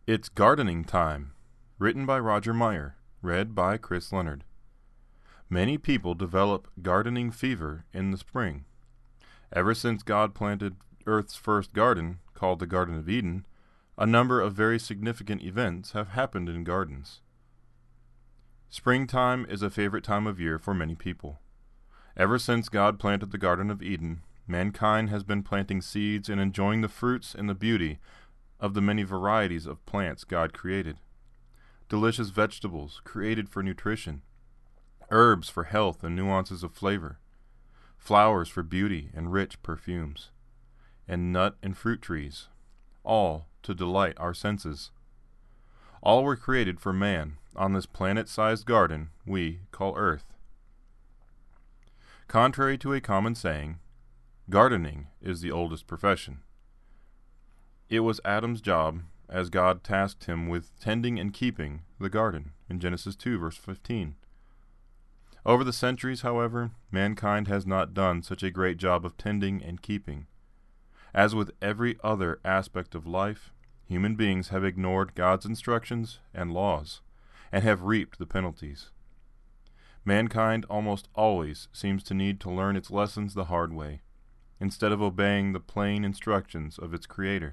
It's Gardening Time, written by Roger Meyer, read by Chris Leonard. Many people develop gardening fever in the spring. Ever since God planted Earth's first garden, called the Garden of Eden, a number of very significant events have happened in gardens. Springtime is a favorite time of year for many people. Ever since God planted the Garden of Eden, mankind has been planting seeds and enjoying the fruits and the beauty of the many varieties of plants God created. Delicious vegetables created for nutrition, herbs for health and nuances of flavor, flowers for beauty and rich perfumes, and nut and fruit trees, all to delight our senses. All were created for man on this planet-sized garden we call Earth. Contrary to a common saying, gardening is the oldest profession. It was Adam's job, as God tasked him with tending and keeping the garden, in Genesis 2, verse 15. Over the centuries, however, mankind has not done such a great job of tending and keeping. As with every other aspect of life, human beings have ignored God's instructions and laws, and have reaped the penalties. Mankind almost always seems to need to learn its lessons the hard way, instead of obeying the plain instructions of its Creator.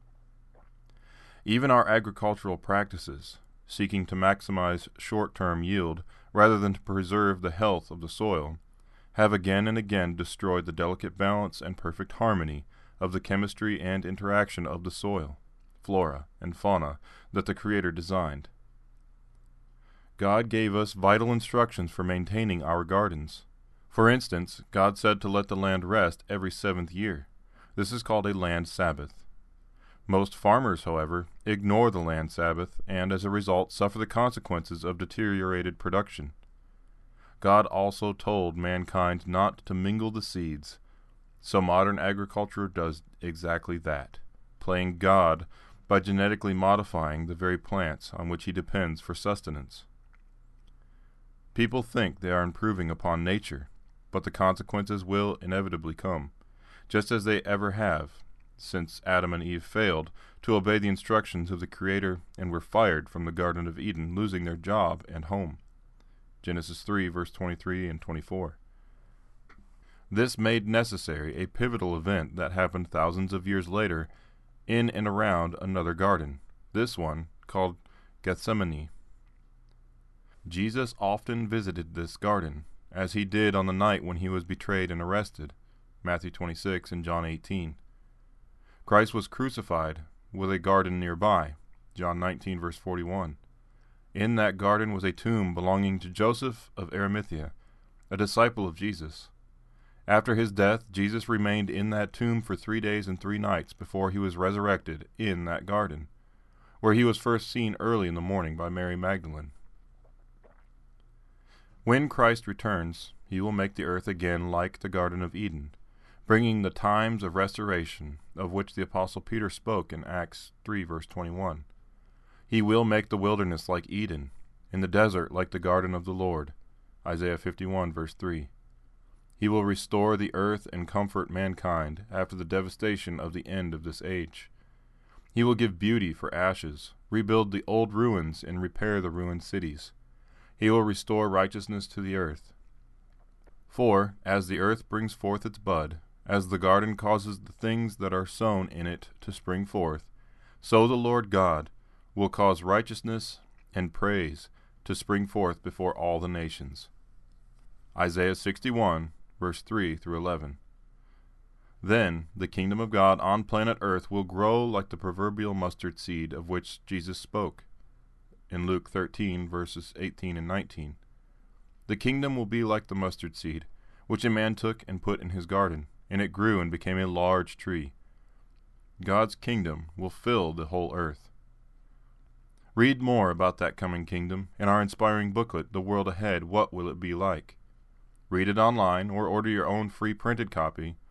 Even our agricultural practices, seeking to maximize short-term yield rather than to preserve the health of the soil, have again and again destroyed the delicate balance and perfect harmony of the chemistry and interaction of the soil, flora, and fauna that the Creator designed. God gave us vital instructions for maintaining our gardens. For instance, God said to let the land rest every 7th year. This is called a land Sabbath. Most farmers, however, ignore the land Sabbath and, as a result, suffer the consequences of deteriorated production. God also told mankind not to mingle the seeds, so modern agriculture does exactly that, playing God by genetically modifying the very plants on which he depends for sustenance. People think they are improving upon nature, but the consequences will inevitably come, just as they ever have, since Adam and Eve failed to obey the instructions of the Creator and were fired from the Garden of Eden, losing their job and home. Genesis 3, verse 23 and 24. This made necessary a pivotal event that happened thousands of years later in and around another garden, this one called Gethsemane. Jesus often visited this garden, as he did on the night when he was betrayed and arrested, Matthew 26 and John 18. Christ was crucified with a garden nearby, John 19, verse 41. In that garden was a tomb belonging to Joseph of Arimathea, a disciple of Jesus. After his death, Jesus remained in that tomb for 3 days and 3 nights before he was resurrected in that garden, where he was first seen early in the morning by Mary Magdalene. When Christ returns, he will make the earth again like the Garden of Eden, bringing the times of restoration of which the Apostle Peter spoke in Acts 3, verse 21. He will make the wilderness like Eden, and the desert like the garden of the Lord, Isaiah 51, verse 3. He will restore the earth and comfort mankind after the devastation of the end of this age. He will give beauty for ashes, rebuild the old ruins, and repair the ruined cities. He will restore righteousness to the earth. For, as the earth brings forth its bud, as the garden causes the things that are sown in it to spring forth, so the Lord God will cause righteousness and praise to spring forth before all the nations. Isaiah 61, verse 3 through 11. Then the kingdom of God on planet Earth will grow like the proverbial mustard seed of which Jesus spoke in Luke 13, verses 18 and 19. The kingdom will be like the mustard seed, which a man took and put in his garden, and it grew and became a large tree. God's kingdom will fill the whole earth. Read more about that coming kingdom in our inspiring booklet, The World Ahead, What Will It Be Like? Read it online or order your own free printed copy